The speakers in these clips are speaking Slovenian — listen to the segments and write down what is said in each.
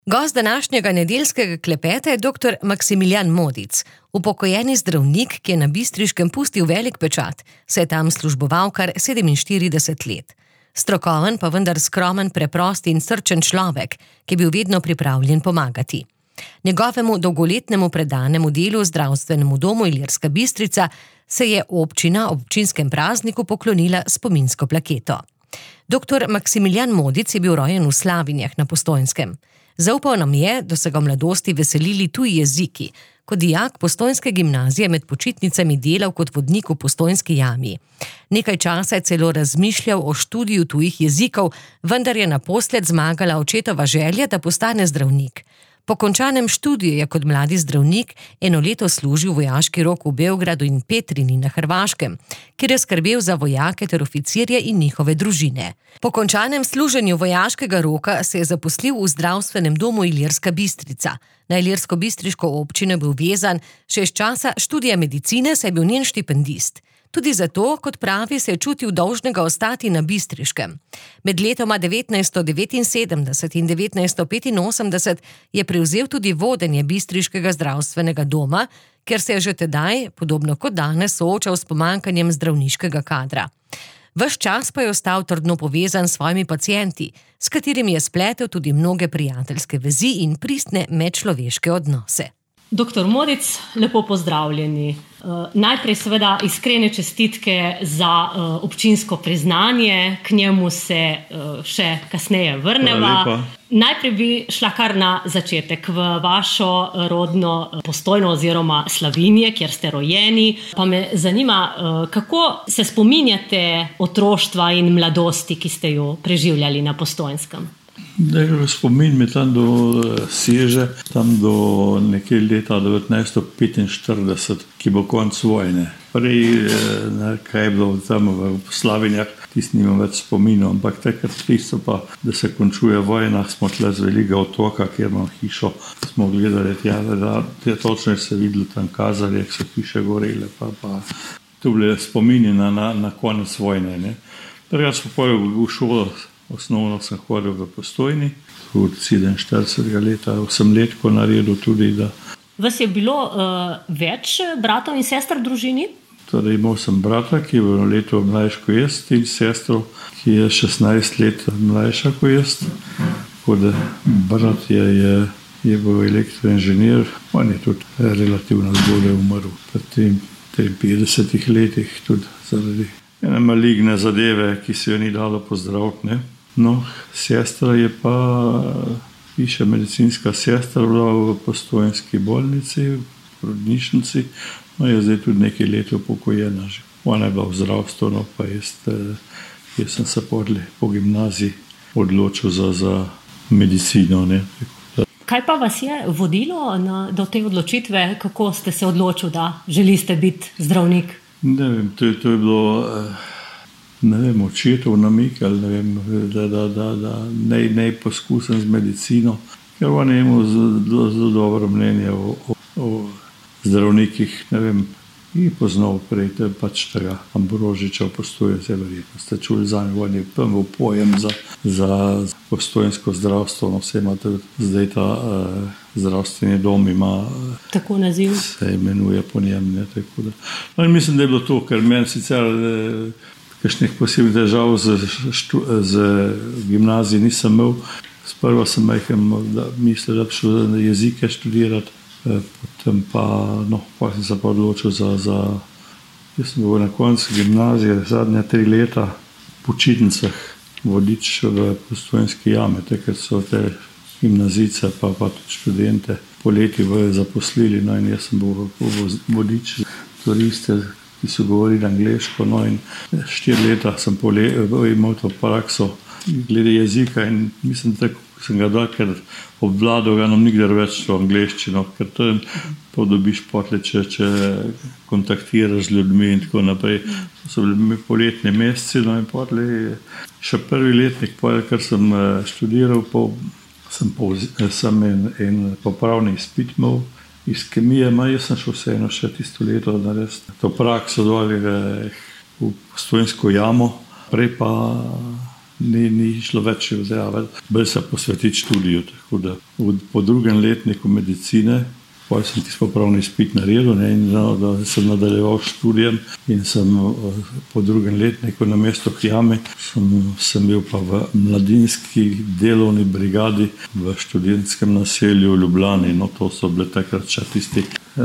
Gost današnjega nedeljskega klepeta je dr. Maksimilijan Modic, upokojeni zdravnik, ki je na Bistriškem pustil velik pečat, saj je tam služboval kar 47 let. Strokoven pa vendar skromen, preprost in srčen človek, ki je bil vedno pripravljen pomagati. Njegovemu dolgoletnemu predanemu delu zdravstvenemu domu Ilirska Bistrica se je občina ob občinskem prazniku poklonila spominsko plaketo. Dr. Maksimilijan Modic je bil rojen v Slavinjah na Postojnskem. Zaupal nam je, da so ga v mladosti veselili tuji jeziki. Kot dijak Postojnske gimnazije med počitnicami delal kot vodnik v Postojnski jami. Nekaj časa je celo razmišljal o študiju tujih jezikov, vendar je naposled zmagala očetova želja, da postane zdravnik. Po končanem študiju je kot mladi zdravnik 1 leto služil vojaški rok v Beogradu in Petrini na Hrvaškem, kjer je skrbel za vojake ter oficirje in njihove družine. Po končanem služenju vojaškega roka se je zaposlil v zdravstvenem domu Ilirska Bistrica. Na ilirsko-bistriško občino je bil vezan še iz časa študija medicine, saj je bil njen štipendist. Tudi zato, kot pravi, se je čutil dolžnega ostati na Bistriškem. Med letoma 1979 in 1985 je prevzel tudi vodenje Bistriškega zdravstvenega doma, ker se je že tedaj, podobno kot danes, soočal s pomanjkanjem zdravniškega kadra. Ves čas pa je ostal trdno povezan s svojimi pacienti, s katerimi je spletel tudi mnoge prijateljske vezi in pristne medčloveške odnose. Doktor Modic, lepo pozdravljeni. Najprej seveda iskrene čestitke za občinsko priznanje, k njemu se še kasneje vrneva. Najprej bi šla kar na začetek v vašo rodno Postojno oziroma Slavinje, kjer ste rojeni. Pa me zanima, kako se spominjate otroštva in mladosti, ki ste jo preživljali na Postojnskem? Spomin mi tam seže, tam do nekaj leta 1945, ki bo konc vojne. Prej, kaj je bilo tam v Slavinjah, tisti nimam več spominov, ampak takrat tisto pa, da se končuje vojna, smo tle z velikega otoka, kjer imam hišo, smo gledali tja, da točno se videli tam kazali, jak so hiše gorele, pa to bile spomini na konec vojne, ne. Jaz smo potem v šolo, osnovno sem hodil v Postojni, od 47 leta, 8 let, ko naredil tudi, da... Vas je bilo več bratov in sester v družini? Torej imel sem brata, ki je bil leto mlajši kot jaz, in sestro, ki je 16 let mlajša kot jaz. Tako da brat je bil elektroinženir, on je tudi relativno zgodaj umrl. V 53 letih tudi zaradi ene maligne zadeve, ki se jo ni dalo pozdraviti, ne. No, sestra je pa višja medicinska sestra bila v Postojnski bolnici, v porodnišnici, no je zdaj tudi nekaj let upokojena že. Ona je bila v zdravstvu, no pa jaz sem se po gimnaziji odločil za medicino, ne. Kaj pa vas je vodilo do te odločitve, kako ste se odločili, da želite biti zdravnik? Ne vem, to je bilo... Ne vem, očetov namik ali ne vem, da naj poskusim z medicino, ker on je imel zelo dobro mnenje o zdravnikih, ne vem, in poznal prej pač tega Ambrožiča v Postojni, vse verjetno ste čuli za njega, on je prvi pojem za postojnsko zdravstvo, no vse ima zdaj ta zdravstveni dom ima... Tako naziv? Se imenuje po njem, ne, tako da... No in mislim, da je bilo to, ker meni sicer... kakšnih posebnih težav z gimnaziji nisem imel. Sprva sem mislil, da bi šel jezike študirati, potem pa, pa sem se pa odločil za... Jaz sem bil na koncu gimnazije zadnja 3 leta v počitnicah vodič v Postojnski jami, takrat so te gimnazice pa tudi študente poleti zaposlili, no in jaz sem bil vodič turiste, ki so govorili angleško, no in 4 leta sem imel to prakso glede jezika in mislim, da sem ga dal, ker obvladal ga nikdar več to angleščino, ker to podobiš potle, če kontaktiraš z ljudmi in tako naprej. To so bili poletni meseci, no in potle še prvi letnik, kar sem študiral, sem en popravni izpit imel iz kemije, jaz sem šel vseeno še tisto leto narediti to prakso dol v Postojnsko jamo, prej pa ni šlo več odravati, bolj se posvetiti študiju. Tako da po drugem letniku medicine, potem sem tisto popravni izpit naredil, in da sem nadaljeval študijem in sem po drugem letniku na mesto Hjame sem bil pa v mladinski delovni brigadi v študentskem naselju v Ljubljani. No, to so bile takrat še tisti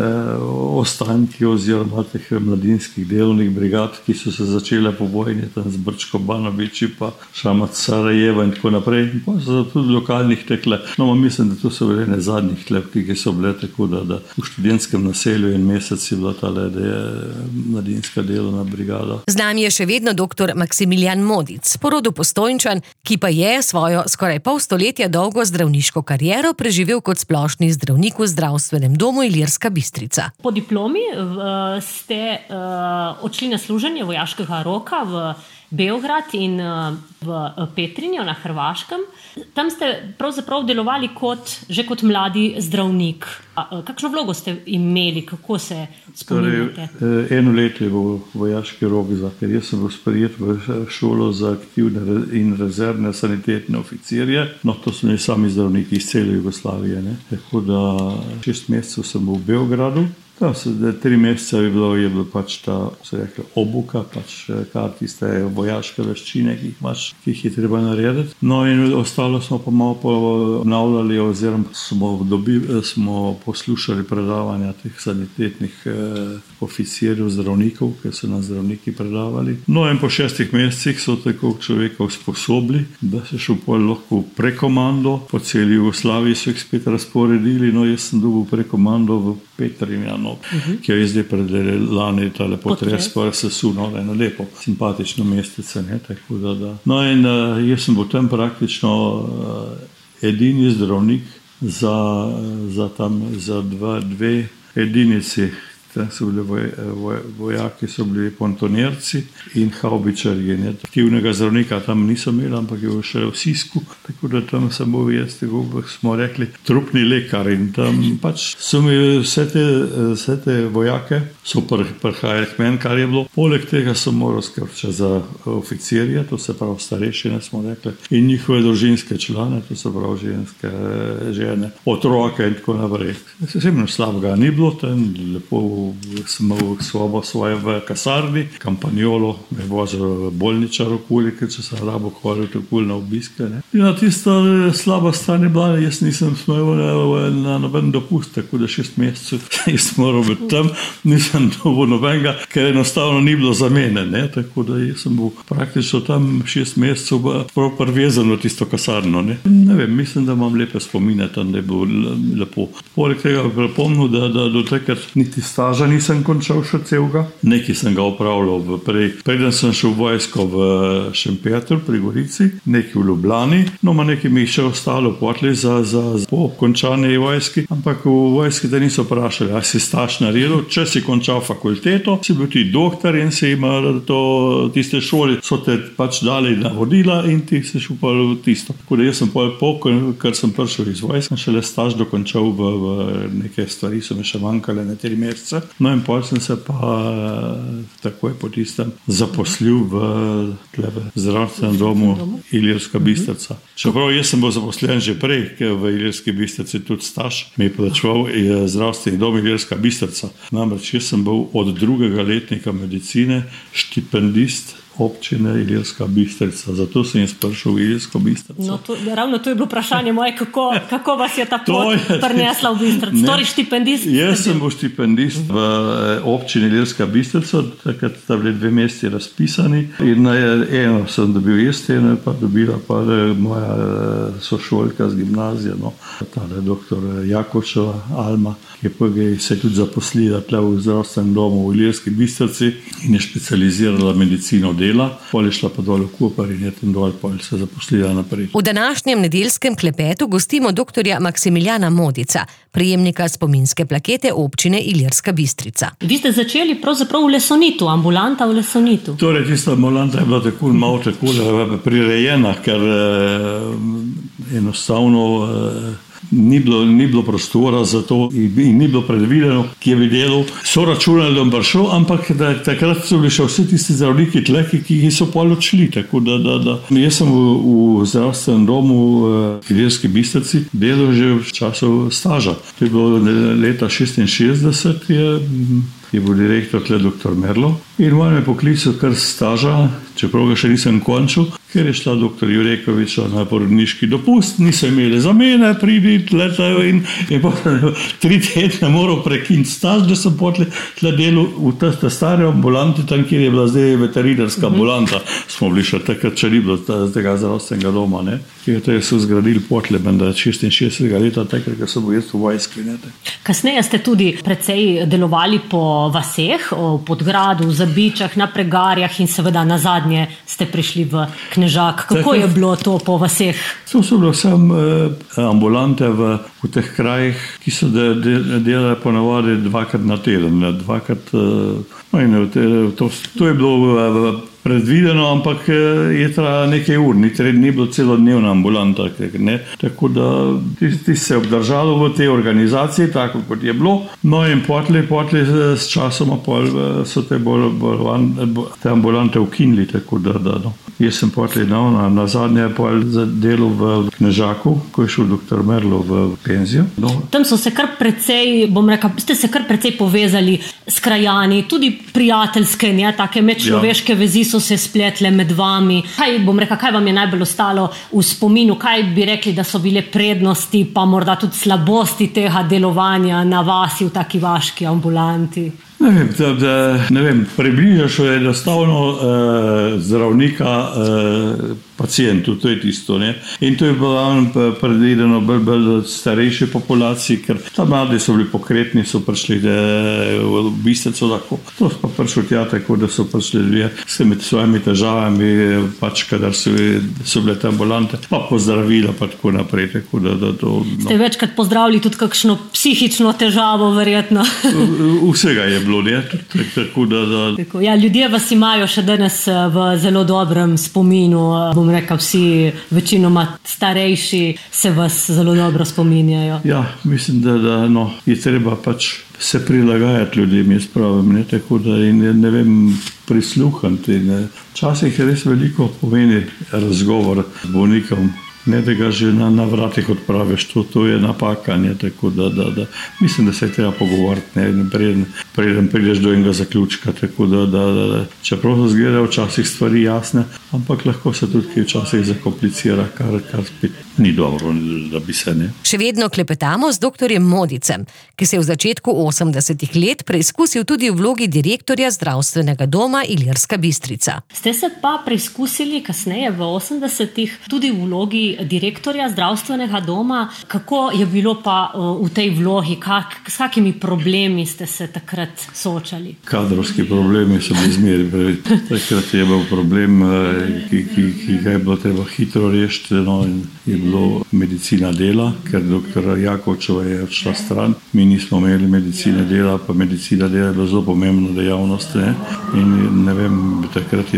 ostanki oziroma teh mladinskih delovnih brigad, ki so se začele po vojni tam z Brčko Banoviči pa Šamac Sarajeva in tako naprej. In pa so tudi lokalnih tekle. No, mislim, da to so bile ene zadnjih tlep, ki so bile tako, da v študentskem naselju en mesec je bila tale mladinska delovna brigada. Z nami je še vedno dr. Maksimilijan Modic, po rodu Postojnčan, ki pa je svojo skoraj pol stoletja dolgo zdravniško kariero preživel kot splošni zdravnik v zdravstvenem domu Ilirska Bistrica. Po diplomi ste odšli na služenje vojaškega roka v Beograd in v Petrinjo na Hrvaškem. Tam ste pravzaprav delovali že kot mladi zdravnik. Kakšno vlogo ste imeli, kako se spominjate? Eno leto je bil vojaški rok, ker jaz sem bil sprejet v šolo za aktivne in rezervne sanitetne oficirje. No, to so bili sami zdravniki iz cele Jugoslavije, ne. Tako da 6 mesecev sem bil v Beogradu. Tam 3 mesece je bilo pač ta, se rekla, obuka, pač kar tiste vojaške veščine, ki jih je treba narediti. No, in ostalo smo pa malo ponavljali oziroma smo poslušali predavanja teh sanitetnih oficirjev, zdravnikov, ki so nam zdravniki predavali. No, in po 6 mesecih so tako človeka usposobili, da se šel lahko prekomando. Po celi Jugoslaviji so jih spet razporedili. No, jaz sem dobil prekomando v Petrinjano, ki je zdaj pred lani tale potres, pa se suno, eno lepo, simpatično mestece, ne, tako da. No, in jaz sem bil tam praktično edini zdravnik za dve edinici. Tam so bili vojaki, so bili pontonjerci in havbičarji. Aktivnega zdravnika tam nisem imel, ampak je bil še v Sisku, tako da tam sem bil jaz, tako smo rekli, trupni lekar. In tam pač so mi vse te vojake so prihajali k meni, kar je bilo. Poleg tega sem moral skrbeti za oficirje, to se pravi starešine, smo rekli, in njihove družinske člane, to se pravi ženske, žene, otroke in tako naprej. Semno slabega ni bilo, tam lepo sem imel sobo svoje v kasarni, kampanjolo, me je vozil bolničar okoli, ker če sem rabo hodil okoli na obiske. Ne. In na tista slaba stran je bila, jaz nisem smel na noben dopust, tako da 6 mesecev sem moral biti tam, nisem dobil nobenega, ker enostavno ni bilo za mene. Ne. Tako da jaz sem bil praktično tam 6 mesecev prav privezan v tisto kasarno. Ne vem, mislim, da imam lepe spomine tam, da je bilo lepo. Poleg tega bi pripomnil, da do takrat niti staža nisem končal še celega. Nekaj sem ga opravljal preden sem šel v vojsko v Šempetru pri Gorici, nekaj v Ljubljani, no ma nekaj mi je še ostalo potli po končani vojski, ampak v vojski te niso vprašali, a si staž naredil, če si končal fakulteto, si bil ti doktor in si imel tiste šole, so te pač dali navodila in ti si šel pa v tisto. Tako da jaz sem ker sem prišel iz vojske, šele staž dokončal v neke stvari, so mi še manjkale na 3 mesece. No in potem sem se pa takoj po tistem zaposlil v zdravstvenem domu Ilirska Bistrica. Čeprav jaz sem bil zaposlen že prej v Ilirski Bistrici, tudi staž mi je plačeval zdravstveni dom Ilirska Bistrica. Namreč jaz sem bil od 2. letnika medicine štipendist občine Ilirska Bistrica. Zato sem jaz prišel v Ilirsko Bistrico. No, ravno to je bilo vprašanje moje, kako vas je ta pot prinesla v Bistrico. Torej štipendist? Jaz sem bil štipendist v občini Ilirska Bistrica, takrat sta bili 2 mesti razpisani in eno sem dobil jaz, eno je pa dobila pa moja sošolka z gimnazije, no, tale doktor Jakočeva Alma, ki se je tudi zaposlila tle v zdravstvenem domu v Ilirski Bistrici in je specializirala medicino dela, pol je šla pa dol v Koper in je tam dol, pol se zaposlila naprej. V današnjem nedeljskem klepetu gostimo doktorja Maksimiljana Modica, prejemnika spominske plakete občine Ilirska Bistrica. Vi ste začeli pravzaprav v Lesonitu, ambulanta v Lesonitu. Torej, tista ambulanta je bila tako malo tako prirejena, ker enostavno ni bilo prostora za to in ni bilo predvideno, kje bi delal. So računali, da bom prišel, ampak takrat so bili še vsi tisti zdravniki tleki, ki so pol odšli. Tako da. Jaz sem v zdravstvenem domu v Ilirski Bistrici delal že v času staža. To je bilo leta 1966, je bil direktor tle dr. Merlo in on me poklical kar staža, čeprav ga še nisem končil, ker je šla dr. Jurekoviča na porodniški dopust, niso imeli za mene, pridi tletajo in 3 tedne moral prekiniti staž, da sem potle delal v te stare ambulanti, tam, kjer je bila zdaj veterinarska ambulanta. Smo bili še takrat, če ni bilo tega zdravstvenega doma, ne? Ki so zgradili potle, menda 66. leta, takrat, ko sem bil jaz v vojski. Kasneje ste tudi precej delovali po vaseh, v Podgradu, v Zabičah, na Pregarjah in seveda nazadnje ste prišli v Knežak. Kako je bilo to po vaseh? So bile vse ambulante v teh krajih, ki so delali ponavadi 2-krat na teden. To je bilo predvideno, ampak je trajalo nekaj ur, ni bilo celodnevna ambulanta. Ne? Tako da ti se obdržalo v tej organizaciji, tako kot je bilo. No in potle s časoma so te ambulante ukinili, tako da. No. Jaz sem potle na zadnje delal v Knežaku, ko je šel dr. Merlo v penzijo. No. Tam so se kar precej, ste se kar precej povezali s krajani, tudi prijateljske, take medčloveške vezi so se spletle med vami. Kaj vam je najbolj ostalo v spominu? Kaj bi rekli, da so bile prednosti, pa morda tudi slabosti tega delovanja na vasi v taki vaški ambulanti? Ne vem, približaš enostavno zdravnika pacientu, to je tisto. Ne? In to je bilo predvideno bolj starejši populaciji, ker ta mladi so bili pokretni, so prišli v Bistrico lahko. To so pa prišli tja, tako da so prišli ljudje med svojimi težavami, kadar so bile te ambulante, pa pozdravila, pa tako naprej. Tako da Ste večkrat pozdravili tudi kakšno psihično težavo, verjetno? Vsega je bilo, ne? Tako da. Ja, ljudje vas imajo še danes v zelo dobrem spominu. Vsi večinoma starejši se vas zelo dobro spominjajo. Ja, mislim, da je treba se prilagajati ljudem, jaz pravim, tako da ne vem, prisluhati. Včasih res veliko pomeni razgovor z bolnikom. Ne, da ga že na vratih odpraviš, to je napaka, tako da mislim, da se je treba pogovoriti, preden prideš do enega zaključka, tako da čeprav so zgledajo včasih stvari jasne, ampak lahko se tudi včasih zakomplicira, kar spet ni dobro, da bi se ne. Še vedno klepetamo z dr. Modicem, ki se je v začetku 80. let preizkusil tudi v vlogi direktorja zdravstvenega doma Ilirska Bistrica. Ste se pa preizkusili kasneje v 80. tudi v vlogi direktorja zdravstvenega doma. Kako je bilo pa v tej vlogi? S kakimi problemi ste se takrat soočali? Kadrovski problemi so bili zmeri. Takrat je bil problem, ki ga je bilo treba hitro rešiti, in je bilo medicina dela, ker dr. Jakovčeva je odšla stran. Mi nismo imeli medicine dela, pa medicina dela je bila zelo pomembna dejavnost. In ne vem, takrat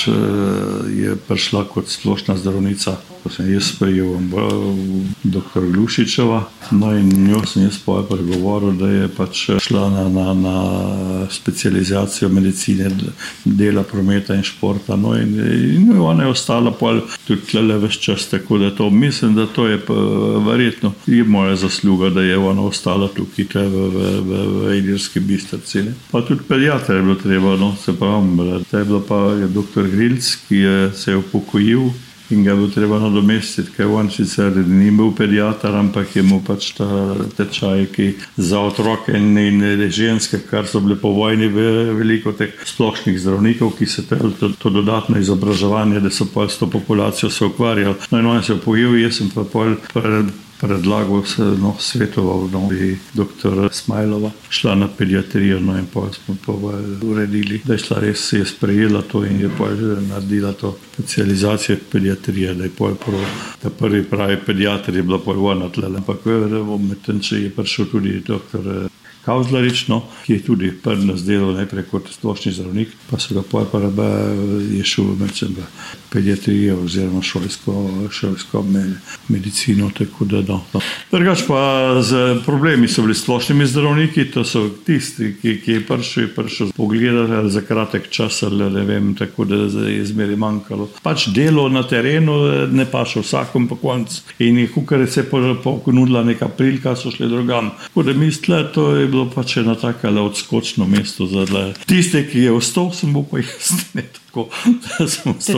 je prišla kot splošna zdravnica, ko sem jaz sprejel dr. Glušičeva, in njo sem jaz pregovoril, da je šla na specializacijo medicine dela, prometa in športa. In ona je ostala tudi tlele ves čas, tako da mislim, da to je verjetno moja zasluga, da je ona ostala tukaj v Ilirski Bistrici. Pa tudi pediatra je bilo treba, se pravim, da je bilo pa dr. Grilc, ki se je upokojil, in ga je bilo treba nadomestiti, ker on sicer ni bil pediatar, ampak je mu ta tečaj za otroke in ženske, kar so bile po vojni veliko teh splošnih zdravnikov, ki so to dodatno izobraževanje, da so s to populacijo se ukvarjali. In on se je upokojil, jaz sem pa predlagal, svetoval, bi dr. Smajlova šla na pediatrijo, in pa smo to uredili, da je šla res, se je sprejela to in je pa naredila to specializacijo pediatrije, da je prvi pravi pediatr je bila ona tlele. Ampak medtem, če je prišel tudi dr. Kavzlarič, ki je tudi prvi nas delal najprej kot splošni zdravnik, pa so ga je šel v pediatrijo oziroma šolsko medicino, tako da Drugač pa problemi so bili s splošnimi zdravniki, to so tisti, ki je prišel pogledati za kratek čas, ali ne vem, tako da je zmeri manjkalo. Pač delo na terenu ne paše vsakom po koncu in kukar je se ponudila neka prilika, so šli drugam. Tako da misle, to je bilo pač ena taka odskočno mesto za tiste, ki je ostal, sem bil pa jaz ne tako, da sem ostal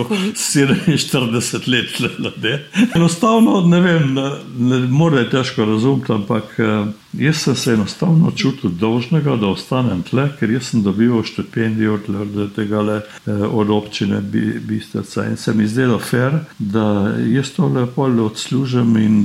47 let. Enostavno, ne vem, morda je težko razumeti, ampak jaz sem se enostavno čutil dolžnega, da ostanem tle, ker jaz sem dobival štipendijo od občine Bistrica in se mi zdelo fair, da jaz to lepo odslužim in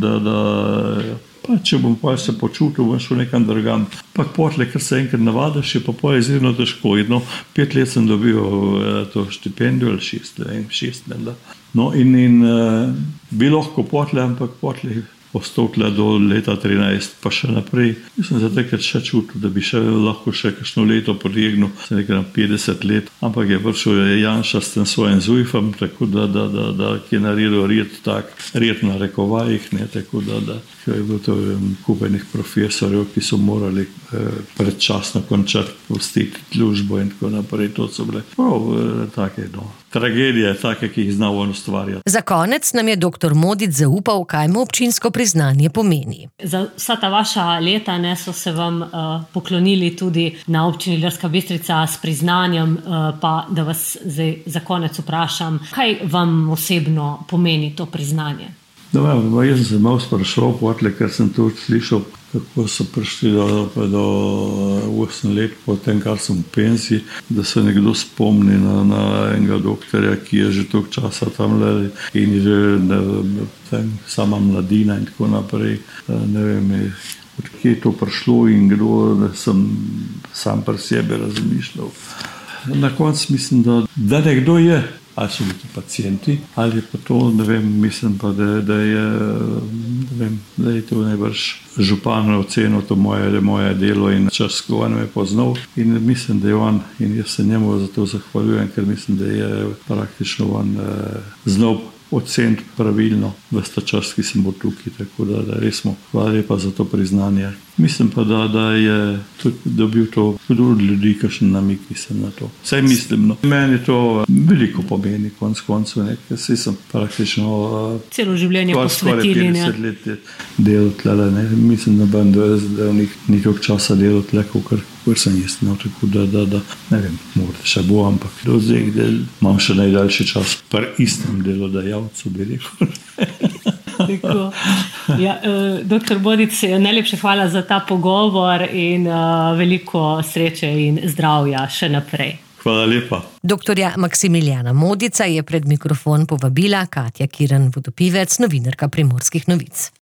pa če bom pa se počutil, bom šel nekam drugam. Pa potle, ker se enkrat navadiš, je pa izredno težko. 5 let sem dobil to štipendijo, ali 6, ne. No in bi lahko potle, ampak potle ostal tle do leta 13, pa še naprej. Mislim, da takrat še čutil, da bi lahko še kakšno leto podjegnil, se nekaj na 50 let, ampak je prišel Janša s tem svojim zujfom, tako da ki je naredil red na rekovajih, ne, tako da je bilo to kupenih profesorjev, ki so morali predčasno končati, pustiti službo in tako naprej. To so bile take tragedije, take, ki jih znamo ustvarjati. Za konec nam je dr. Modic zaupal, kaj mu občinsko priznanje pomeni. Za vsa ta vaša leta so se vam poklonili tudi na občini Ilirska Bistrica s priznanjem, pa da vas zdaj za konec vprašam, kaj vam osebno pomeni to priznanje? Jaz sem se malo sprašal, ker sem to slišal, kako so prišli do 8 let po tem, kar sem v pensiji, da se nekdo spomni na enega doktorja, ki je že toliko časa tam in je že sama mladina in tako naprej. Ne vem, odkje je to prišlo in kdo, da sem sam pri sebi razmišljal. Na koncu mislim, da nekdo je, ali so bili pacienti, ali pa to, ne vem, mislim pa, da je to najbrž župan ocenil to moje delo in čas, ko on me poznal in mislim, da je on in jaz se njemu za to zahvaljujem, ker mislim, da je praktično on znal oceniti pravilno ves ta čas, ki sem bil tukaj, tako da res smo hvala lepa za to priznanje. Mislim pa, da je tudi dobil to tudi od ljudi, kakšen namik mislim na to. Vsaj mislim, no. Meni to veliko pomeni, konc koncev, ker sem praktično celo življenje posvetili. 50 let delal tle, ne. Mislim, da bom ni toliko časa delal tle, kakor sem jaz imel, tako da ne vem, morda še bo, ampak do zdaj, da imam še najdaljši čas pri istem delodajalcu, bi rekel. Ja, dr. Modic, najlepša hvala za ta pogovor in veliko sreče in zdravja še naprej. Hvala lepa. Doktorja Maksimiljana Modica je pred mikrofon povabila Katja Kirn Vodopivec, novinarka Primorskih novic.